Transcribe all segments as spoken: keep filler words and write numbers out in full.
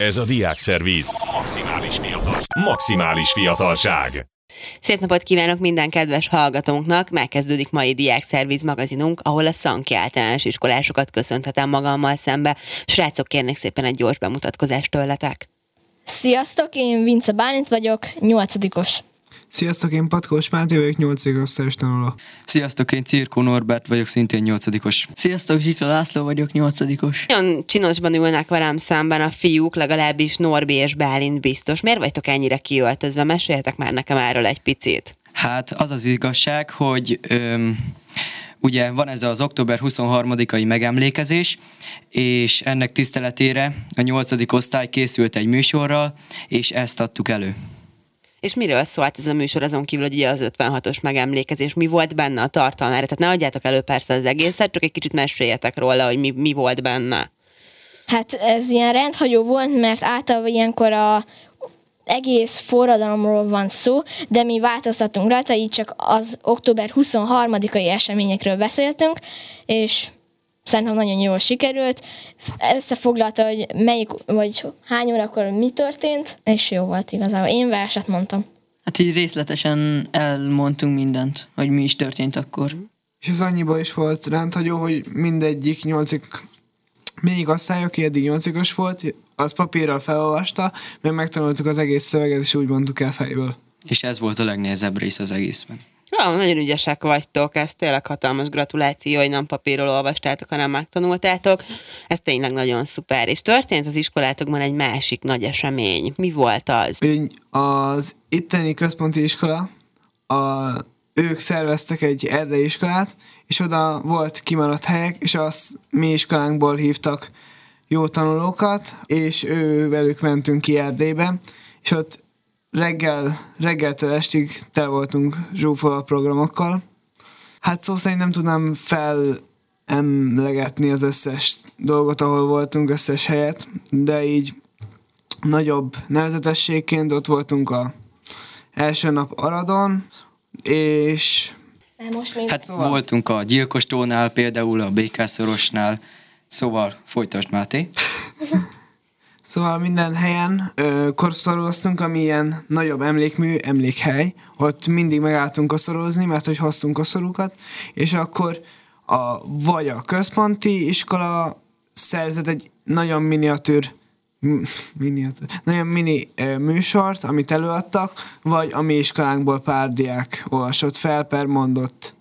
Ez a Diákszervíz. Maximális fiatal. Maximális fiatalság. Szép napot kívánok minden kedves hallgatónknak! Megkezdődik mai Diákszervíz magazinunk, ahol a Szanki általános iskolásokat köszönhetem magammal szembe. Srácok, kérnék szépen egy gyors bemutatkozást tőletek. Sziasztok, én Vince Bálint vagyok, nyolcadikos. Sziasztok, én Patkós Máté vagyok, nyolcadik osztályos tanuló. Sziasztok, én Cirkó Norbert vagyok, szintén nyolcadikos. Sziasztok, Zsikla László vagyok, nyolcadikos. Nagyon csinosban ülnek velem szemben a fiúk, legalábbis Norbi és Bálint biztos. Miért vagytok ennyire kiöltözve? Meséljetek már nekem erről egy picit. Hát az az igazság, hogy öm, ugye van ez az október huszonharmadikai megemlékezés, és ennek tiszteletére a nyolcadik osztály készült egy műsorral, és ezt adtuk elő. És miről szólt ez a műsor, azon kívül, hogy ugye az ötvenhatos megemlékezés, mi volt benne a tartalmára? Tehát ne adjátok elő persze az egészet, csak egy kicsit meséljetek róla, hogy mi, mi volt benne. Hát ez ilyen rendhagyó volt, mert általában ilyenkor a egész forradalomról van szó, de mi változtattunk rajta, így csak az október huszonharmadikai eseményekről beszéltünk, és szerintem nagyon jól sikerült. Összefoglalta, hogy melyik, vagy hány órakor mi történt, és jó volt igazából. Én verset mondtam. Hát így részletesen elmondtunk mindent, hogy mi is történt akkor. És az annyiból is volt rendhagyó, hogy mindegyik nyolcik, még osztály, aki eddig nyolcikos volt, az papírral felolvasta, mert megtanultuk az egész szöveget, és úgy mondtuk el fejből. És ez volt a legnehezebb rész az egészben. Ja, nagyon ügyesek vagytok, ez tényleg hatalmas gratuláció, hogy nem papírról olvastátok, hanem megtanultátok. Ez tényleg nagyon szuper. És történt az iskolátokban egy másik nagy esemény. Mi volt az? Az itteni központi iskola, a, ők szerveztek egy erdei iskolát, és oda volt kimaradt helyek, és azt mi iskolánkból hívtak jó tanulókat, és ő velük mentünk ki Erdélybe, és ott Reggel, reggeltől estig tel voltunk zsúfolva programokkal. Hát szó szerint nem tudnám felemlegetni az összes dolgot, ahol voltunk, összes helyet, de így nagyobb nevezetességként ott voltunk a első nap Aradon, és... Most még Hát szóval. voltunk a Gyilkostónál, például a Békásszorosnál, szóval folytasd, Máté. Szóval minden helyen ö, koszorúztunk, ami ilyen nagyobb emlékmű, emlékhely. Ott mindig megálltunk koszorúzni, mert hogy hoztunk koszorúkat, és akkor a, vagy a központi iskola szerzett egy nagyon miniatűr, miniatűr nagyon mini ö, műsort, amit előadtak, vagy a mi iskolánkból pár diák olvasott fel, per mondott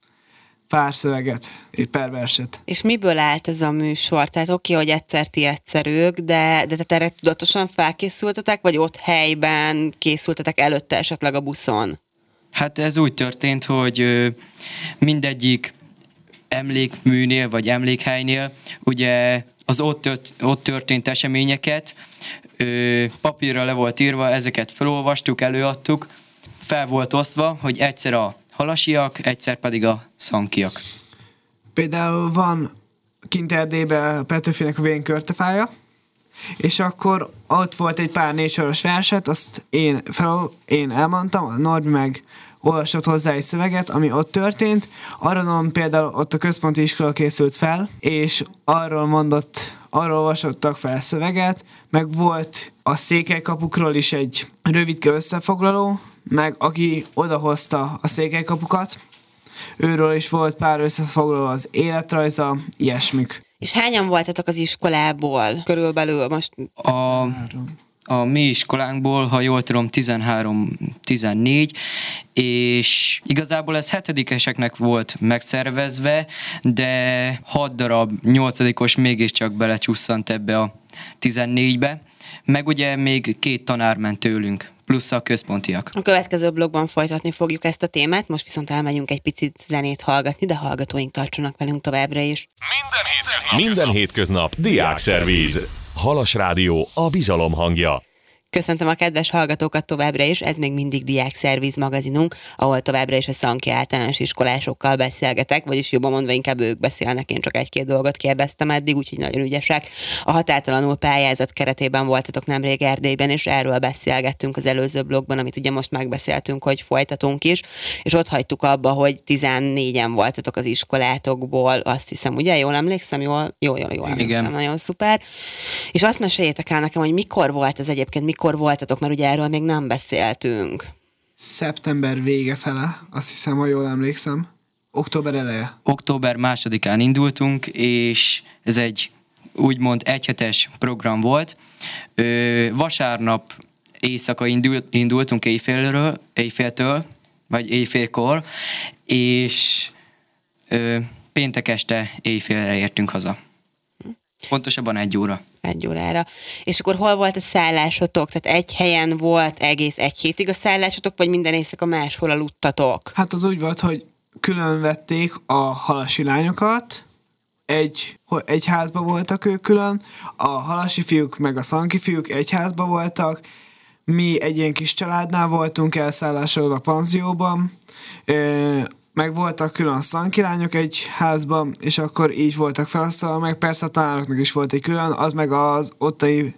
pár szöveget, per verset. És miből állt ez a műsor? Tehát oké, hogy egyszer ti egyszer ők, de, de te erre tudatosan felkészültetek, vagy ott helyben készültetek előtte esetleg a buszon? Hát ez úgy történt, hogy ö, mindegyik emlékműnél vagy emlékhelynél ugye az ott, tört, ott történt eseményeket ö, papírra le volt írva, ezeket felolvastuk, előadtuk, fel volt osztva, hogy egyszer a halasiak, egyszer pedig a szankiak. Például van kint Erdélyben a Petőfinek a Vén körtefája, és akkor ott volt egy pár négy soros verset, azt én, fel, én elmondtam, a Norbi meg olvasott hozzá egy szöveget, ami ott történt. Arra például ott a központi iskola készült fel, és arról mondott, arról olvasottak fel szöveget, meg volt a székelykapukról is egy rövidke összefoglaló, meg aki odahozta a székelykapukat, őről is volt pár összefoglaló, az életrajza, ilyesmik. És hányan voltatok az iskolából? Körülbelül most... A, a mi iskolánkból, ha jól tudom, tizenhárom tizennégy, és igazából ez hetedikeseknek volt megszervezve, de hat darab nyolcadikos mégiscsak belecsusszant ebbe a tizennégybe, meg ugye még két tanár ment tőlünk, plusz a központiak. A következő blogban folytatni fogjuk ezt a témát, most viszont elmegyünk egy picit zenét hallgatni, de hallgatóink tartsanak velünk továbbra is. Minden hétköznap, Minden hétköznap Diákszervíz. Halas Rádió, a bizalom hangja. Köszöntöm a kedves hallgatókat továbbra is, ez még mindig Diák Szerviz magazinunk, ahol továbbra is a Szanki általános iskolásokkal beszélgetek, vagyis jobban mondva inkább ők beszélnek, én csak egy-két dolgot kérdeztem eddig, úgyhogy nagyon ügyesek. A határtalanul pályázat keretében voltatok nemrég Erdélyben, és erről beszélgettünk az előző blogban, amit ugye most megbeszéltünk, hogy folytatunk is, és ott hagytuk abba, hogy tizennégyen voltatok az iskolátokból, azt hiszem, ugye? Jól emlékszem? Jól, jól, jól, jól emlékszem, igen. Nagyon szuper. És azt meséljétek el nekem, hogy mikor volt ez egyébként, mikor voltatok, mert ugye erről még nem beszéltünk. Szeptember vége fele, azt hiszem, ha jól emlékszem. Október eleje. Október másodikán indultunk, és ez egy úgymond egyhetes program volt. Ö, vasárnap éjszaka indult, indultunk éjfélről, éjféltől, vagy éjfélkor, és ö, péntek este éjfélre értünk haza. Pontosabban egy óra. Egy órára. És akkor hol volt a szállásotok? Tehát egy helyen volt egész egy hétig a szállásotok, vagy minden éjszaka máshol aludtatok? Hát az úgy volt, hogy külön vették a halasi lányokat, egy, egy házba voltak ők külön, a halasi fiúk meg a szanki fiúk egy házba voltak, mi egy ilyen kis családnál voltunk elszállásolva a panzióban, meg voltak külön a szanki lányok egy házban, és akkor így voltak felosztva, meg persze a tanároknak is volt egy külön, az meg az ottani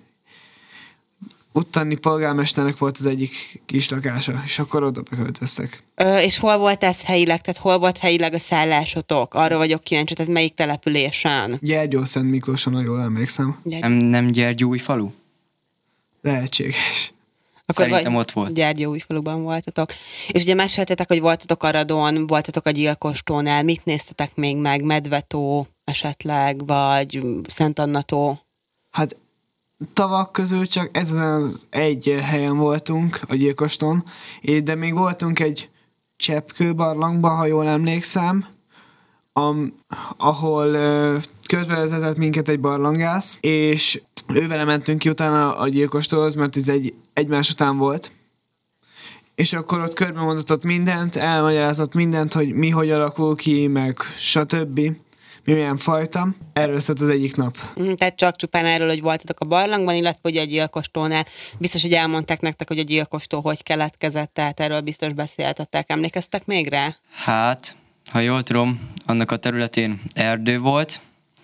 ottani polgármesternek volt az egyik kis lakása, és akkor oda beköltöztek. Ö, és hol volt ez helyileg? Tehát hol volt helyileg a szállásotok? Arra vagyok kíváncsi, tehát melyik településen? Gyergyó-Szent Miklóson, ha jól emlékszem. Nem, nem Gyergyóújfalu? Lehetséges. Akkor Szerintem vagy ott volt. Gyergyóújfaluban voltatok. És ugye meséltétek, hogy voltatok Aradon, voltatok a Gyilkostónál. Mit néztetek még meg? Medvetó esetleg, vagy Szent Anna-tó? Hát tavak közül csak ez az egy helyen voltunk, a Gyilkostón, de még voltunk egy Cseppkő barlangban, ha jól emlékszem, am, ahol uh, közbevezetett minket egy barlangász, és ővele mentünk ki utána a Gyilkostóhoz, mert ez egy egymás után volt. És akkor ott körbe mondatott mindent, elmagyarázott mindent, hogy mi hogy alakul ki, meg stb. Mi milyen fajta. Erről szólt az egyik nap. Mm, tehát csak csupán erről, hogy voltatok a barlangban, illetve hogy a Gyilkostónál. Biztos, hogy elmondták nektek, hogy a Gyilkostó hogy keletkezett, tehát erről biztos beszéltetek. Emlékeztek még rá? Hát, ha jól tudom, annak a területén erdő volt,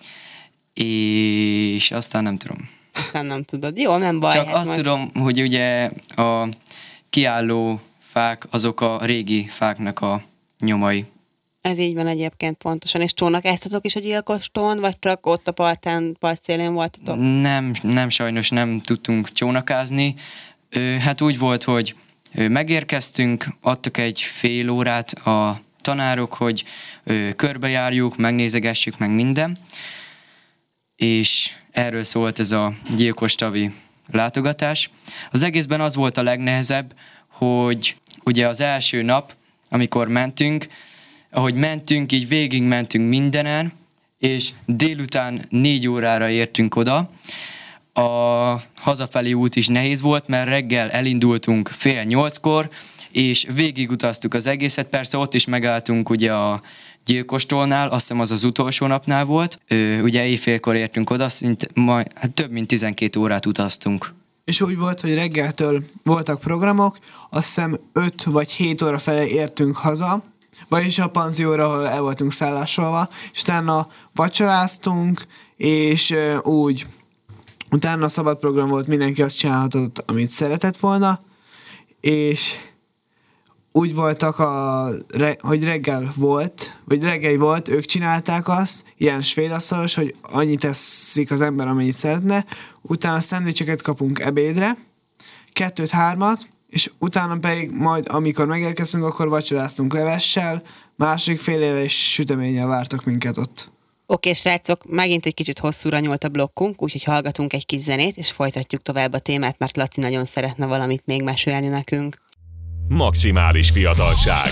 és aztán nem tudom. Aztán nem tudod. Jó, nem baj. Csak hát azt majd... tudom, hogy ugye a kiálló fák, azok a régi fáknak a nyomai. Ez így van egyébként pontosan. És csónakáztatok is a Gyilkostón, vagy csak ott a partán, partszélén voltatok? Nem, nem sajnos nem tudtunk csónakázni. Ö, hát úgy volt, hogy megérkeztünk, adtak egy fél órát a tanárok, hogy ö, körbejárjuk, megnézegessük meg minden. És erről szólt ez a gyilkostavi látogatás. Az egészben az volt a legnehezebb, hogy ugye az első nap, amikor mentünk, ahogy mentünk, így végig mentünk mindenen, és délután négy órára értünk oda. A hazafelé út is nehéz volt, mert reggel elindultunk fél nyolckor, és végigutaztuk az egészet. Persze ott is megálltunk ugye a Gyilkostónál, azt hiszem az az utolsó napnál volt. Ö, ugye éjfélkor értünk oda, szint, majd, hát több mint tizenkét órát utaztunk. És úgy volt, hogy reggeltől voltak programok, azt hiszem öt vagy hét óra felé értünk haza, vagyis a panzióra, ahol el voltunk szállásolva, és utána vacsoráztunk, és ö, úgy, utána szabad program volt, mindenki azt csinálhatott, amit szeretett volna, és úgy voltak, a, hogy reggel volt, vagy reggeli volt, ők csinálták azt, ilyen svédasztalos, hogy annyit teszik az ember, amennyit szeretne, utána szendvicseket kapunk ebédre, kettőt-hármat, és utána pedig majd, amikor megérkeztünk, akkor vacsoráztunk levessel, második fél éve és süteménnyel vártak minket ott. Oké, srácok, megint egy kicsit hosszúra nyúlt a blokkunk, úgyhogy hallgatunk egy kis zenét, és folytatjuk tovább a témát, mert Laci nagyon szeretne valamit még mesélni nekünk. Maximális fiatalság.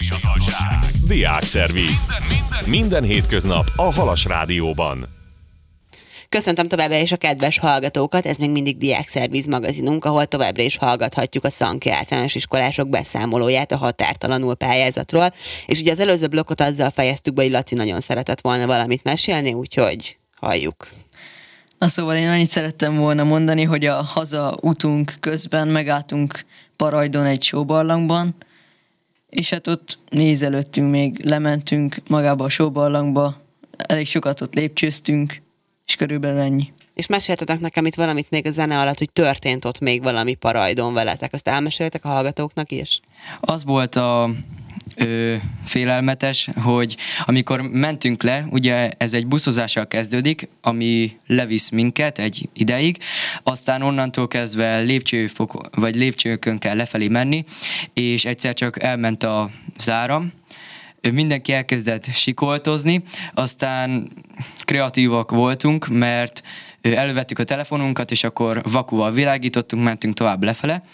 Diák Szerviz. Minden hétköznap a Halas Rádióban. Köszöntöm továbbra is a kedves hallgatókat, ez még mindig Diák Szerviz magazinunk, ahol továbbra is hallgathatjuk a Szanki általános iskolások beszámolóját a határtalanul pályázatról, és ugye az előző blokkot azzal fejeztük be, hogy Laci nagyon szeretett volna valamit mesélni, úgyhogy halljuk. Na szóval én annyit szerettem volna mondani, hogy a haza utunk közben megálltunk Parajdon egy sóbarlangban, és hát ott nézelődtünk, még lementünk magába a sóbarlangba, elég sokat ott lépcsőztünk, és körülbelül ennyi. És meséltetek nekem itt valamit még a zene alatt, hogy történt ott még valami Parajdon veletek. Azt elmeséltek a hallgatóknak is? Az volt a ö, félelmetes, hogy amikor mentünk le, ugye ez egy buszozással kezdődik, ami levisz minket egy ideig, aztán onnantól kezdve lépcsőfok, vagy lépcsőkön kell lefelé menni, és egyszer csak elment a záram, mindenki elkezdett sikoltozni, aztán kreatívak voltunk, mert elővettük a telefonunkat, és akkor vakuval világítottunk, mentünk tovább lefele,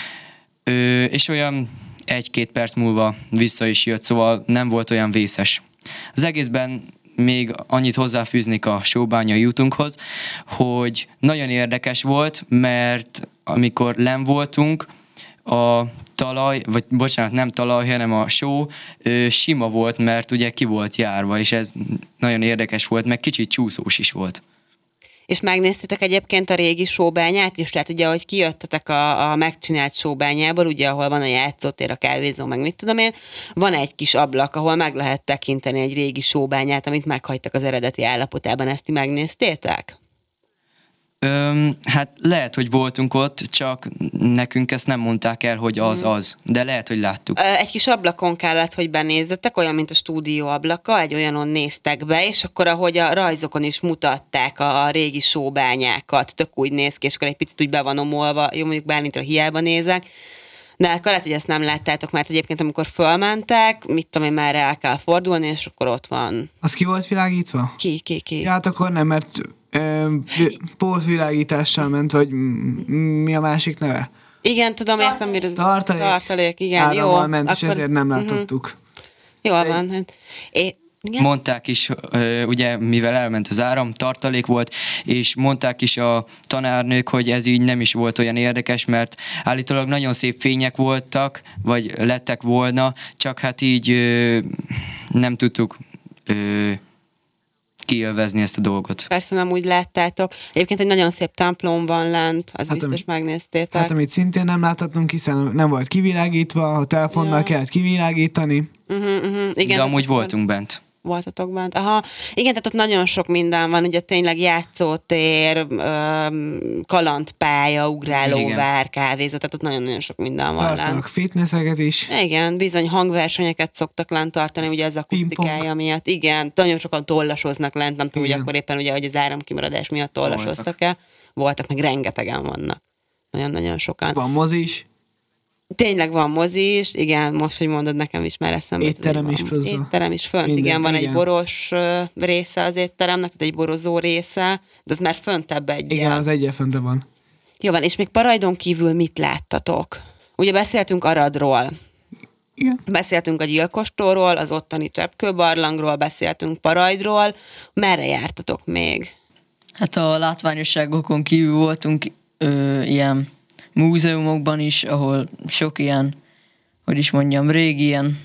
és olyan egy-két perc múlva vissza is jött, szóval nem volt olyan vészes. Az egészben még annyit hozzáfűznék a sóbányai útunkhoz, hogy nagyon érdekes volt, mert amikor len voltunk, a talaj, vagy bocsánat, nem talaj, hanem a só ö, sima volt, mert ugye ki volt járva, és ez nagyon érdekes volt, meg kicsit csúszós is volt. És megnéztétek egyébként a régi sóbányát is? Tehát ugye, ahogy kijöttetek a, a megcsinált sóbányából, ugye, ahol van a játszótér, a kávézó, meg mit tudom én, van egy kis ablak, ahol meg lehet tekinteni egy régi sóbányát, amit meghagytak az eredeti állapotában. Ezt ti megnéztétek? Öm, hát lehet, hogy voltunk ott, csak nekünk ezt nem mondták el, hogy az az, de lehet, hogy láttuk. Egy kis ablakon kellett, hogy benézzetek, olyan, mint a stúdió ablaka, egy olyanon néztek be, és akkor, ahogy a rajzokon is mutatták a, a régi sóbányákat, tök úgy néz ki, és akkor egy picit úgy be van omolva, jó, mondjuk Bálintra hiába nézek, de akkor lehet, hogy ezt nem láttátok, mert egyébként amikor fölmentek, mit tudom én, már el kell fordulni, és akkor ott van. Az ki volt világítva? Ki, ki, ki? Ja, hát akkor nem, mert pótvilágítással ment, vagy mi a másik neve? Igen, tudom, értem, miről. Tartalék. Tartalék, igen, Árammal jó. ment, és akkor... ezért nem látottuk. Jól De- van. Hát, é, igen? Mondták is, ugye, mivel elment az áram, tartalék volt, és mondták is a tanárnők, hogy ez így nem is volt olyan érdekes, mert állítólag nagyon szép fények voltak, vagy lettek volna, csak hát így ö, nem tudtuk ö, kiélvezni ezt a dolgot. Persze nem úgy láttátok. Egyébként egy nagyon szép templom van lent, az Hát, biztos ami- megnéztétek. Hát amit szintén nem láthattunk, hiszen nem volt kivilágítva, a telefonnal Ja. kellett kivilágítani. Uh-huh, uh-huh. Igen, De amúgy akkor voltunk bent. Voltatok bent. Aha, igen, tehát ott nagyon sok minden van, ugye tényleg játszótér, öm, kalandpálya, ugrálóvár, kávézó, tehát ott nagyon-nagyon sok minden van lent. Tartanak fitnesseket is. Igen, bizony hangversenyeket szoktak lent tartani, ugye az akusztikája Pingpong. miatt. Igen, nagyon sokan tollasoznak lent, nem tudom, hogy Igen. akkor éppen ugye, hogy az áramkimaradás miatt tollasoztak-e. Voltak, meg rengetegen vannak. Nagyon-nagyon sokan. Van mozi is. Tényleg van mozi is, igen, most, hogy mondod, nekem is már eszembe. jut, Étterem hogy is van. pluszba. Étterem is fönt, Minden, igen, van igen. egy boros ö, része az étteremnek, tehát egy borozó része, de az már föntebb egy. Igen, az egyel föntebb van. Jó van, és még Parajdon kívül mit láttatok? Ugye beszéltünk Aradról, Igen. beszéltünk a Gyilkostóról, az ottani cseppkőbarlangról, beszéltünk Parajdról. Merre jártatok még? Hát a látványosságokon kívül voltunk ö, ilyen múzeumokban is, ahol sok ilyen, hogy is mondjam, régi ilyen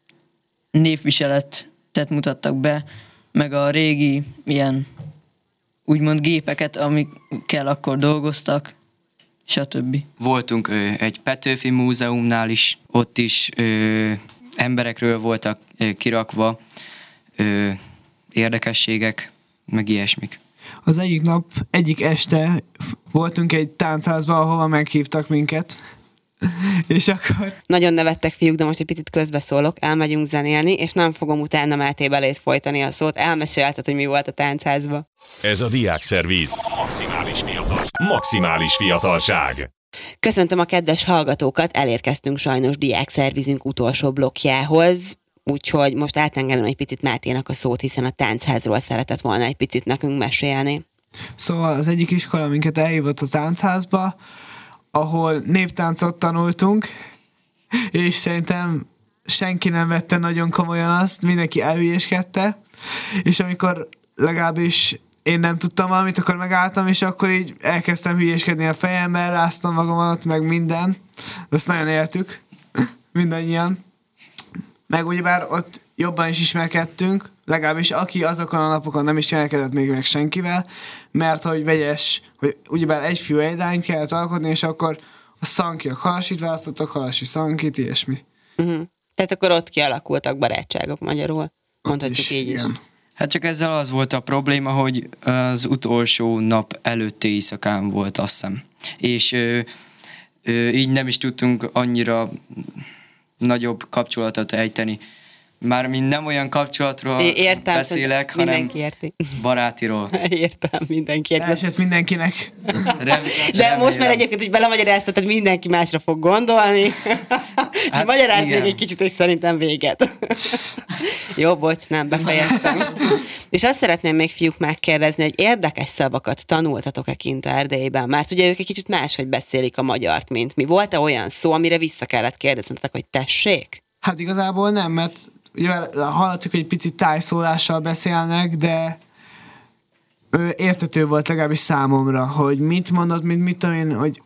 névviseletet mutattak be, meg a régi ilyen úgymond gépeket, amikkel akkor dolgoztak, stb. Voltunk ö, egy Petőfi Múzeumnál is, ott is ö, emberekről voltak ö, kirakva ö, érdekességek, meg ilyesmik. Az egyik nap, egyik este f- voltunk egy táncházban, ahova meghívtak minket. És akkor Nagyon nevettek, fiúk, de most egy picit közbeszólok, elmegyünk zenélni, és nem fogom utána Máté Belét folytani a szót. Elmesélted, hogy mi volt a táncházban. Ez a Diákszervíz. Maximális fiatal. Maximális fiatalság. Köszöntöm a kedves hallgatókat, elérkeztünk sajnos diákszervizünk utolsó blokkjához, úgyhogy most átengedem egy picit Máténak a szót, hiszen a táncházról szeretett volna egy picit nekünk mesélni. szóval az egyik iskola minket elhívott a táncházba, ahol néptáncot tanultunk, és szerintem senki nem vette nagyon komolyan azt, mindenki elhülyéskedte, és amikor legalábbis én nem tudtam valamit, akkor megálltam, és akkor így elkezdtem hülyéskedni a fejemmel, ráztam magamat, meg minden. Azt nagyon éltük, mindannyian. Meg ugyebár ott jobban is ismerkedtünk, legalábbis aki azokon a napokon nem is csinálkedett még meg senkivel, mert hogy vegyes, hogy ugyebár egy fiú egy lányt kellett alkotni, és akkor a szankiak halasit választottak, halasi szankit, ilyesmi. Uh-huh. Tehát akkor ott kialakultak barátságok magyarul. Mondhatjuk is, így is. igen. Hát csak ezzel az volt a probléma, hogy az utolsó nap előtti éjszakán volt, azt hiszem. És ö, ö, így nem is tudtunk annyira nagyobb kapcsolatot ejteni. Mármint nem olyan kapcsolatról É- értem, beszélek, hanem mindenki érti. barátiról. Értem, mindenki érti. Esett mindenkinek. Rem, De most már egyébként, hogy belemagyaráztatod, mindenki másra fog gondolni. Hát, magyarázd még igen. egy kicsit, és szerintem véget. Jó, bocs, nem, befejeztem. És azt szeretném még fiúk megkérdezni, hogy érdekes szavakat tanultatok-e kint Erdélyben? Mert ugye ők egy kicsit máshogy beszélik a magyart, mint mi. Volt-e olyan szó, amire vissza kellett kérdeznetek, hogy tessék? Hát igazából nem, mert ugye hallatszik, hogy egy picit tájszólással beszélnek, de ö, értető volt legalábbis számomra, hogy mit mondott, mit, mit tudom én, hogy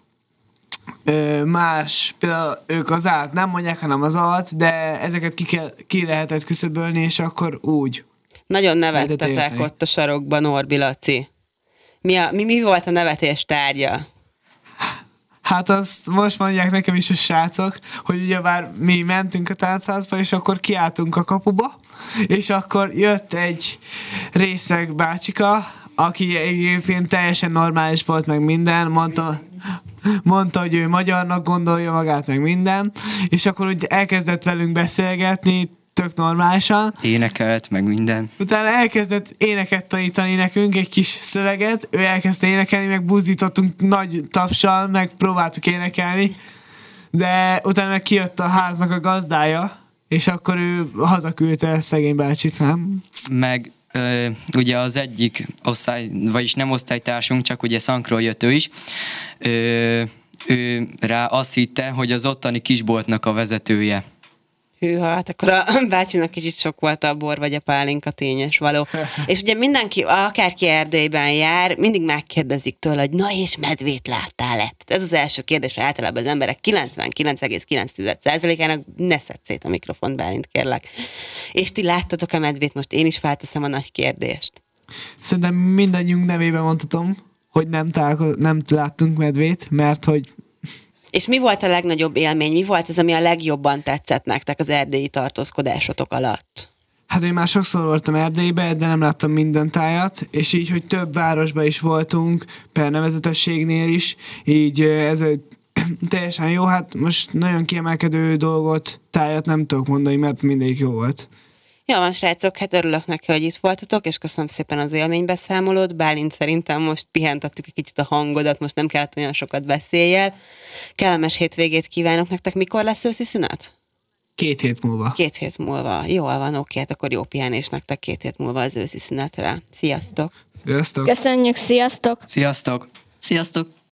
ö, más, például ők az át nem mondják, hanem az alt, de ezeket ki, kell, ki lehetett küszöbölni, és akkor úgy. Nagyon Lehetett nevettetek érteni. ott a sarokban, Norbi Laci. Mi, a, mi, mi volt a nevetés tárgya? Hát azt most mondják nekem is a srácok, hogy ugye már mi mentünk a táncházba, és akkor kiálltunk a kapuba, és akkor jött egy részeg bácsika, aki egyébként teljesen normális volt, meg minden, mondta, mondta, hogy ő magyarnak gondolja magát, meg minden, és akkor úgy elkezdett velünk beszélgetni, tök normálisan. Énekelt, meg minden. Utána elkezdett éneket tanítani nekünk, egy kis szöveget, ő elkezdte énekelni, meg buzdítottunk nagy tapssal, meg próbáltuk énekelni, de utána meg kijött a háznak a gazdája, és akkor ő hazaküldte szegény bácsit, nem? Meg ö, ugye az egyik osztály, vagyis nem osztálytársunk, csak ugye szankról jött ő is, ö, ő rá azt hitte, hogy az ottani kisboltnak a vezetője. Hűha, hát akkor a bácsinak kicsit sok volt a bor vagy a pálinka, tényes való. És ugye mindenki, akárki Erdélyben jár, mindig megkérdezik tőle, hogy na és medvét láttál-e? Ez az első kérdés, hogy általában az emberek kilencvenkilenc egész kilenc százalékának ne szedd szét a mikrofont, Bálint, kérlek. És ti láttatok-e medvét? Most én is felteszem a nagy kérdést. Szerintem mindannyiunk nevében mondhatom, hogy nem, találko- nem láttunk medvét, mert hogy És mi volt a legnagyobb élmény? Mi volt az, ami a legjobban tetszett nektek az erdélyi tartózkodásotok alatt? hát én már sokszor voltam Erdélybe, de nem láttam minden tájat, és így, hogy több városba is voltunk, per nevezetességnél is, így ez egy teljesen jó, hát most nagyon kiemelkedő dolgot, tájat nem tudok mondani, mert mindegyik jó volt. Jó van, srácok, hát örülök neki, hogy itt voltatok, és köszönöm szépen az élménybeszámolót. Bálint, szerintem most pihentettük egy kicsit a hangodat, most nem kellett olyan sokat beszéljél. Kellemes hétvégét kívánok nektek. Mikor lesz őszi szünet? Két hét múlva. Két hét múlva. Jól van, oké, hát akkor jó pihenés nektek két hét múlva az őszi szünetre. Sziasztok! Sziasztok! Köszönjük, sziasztok! Sziasztok! Sziasztok!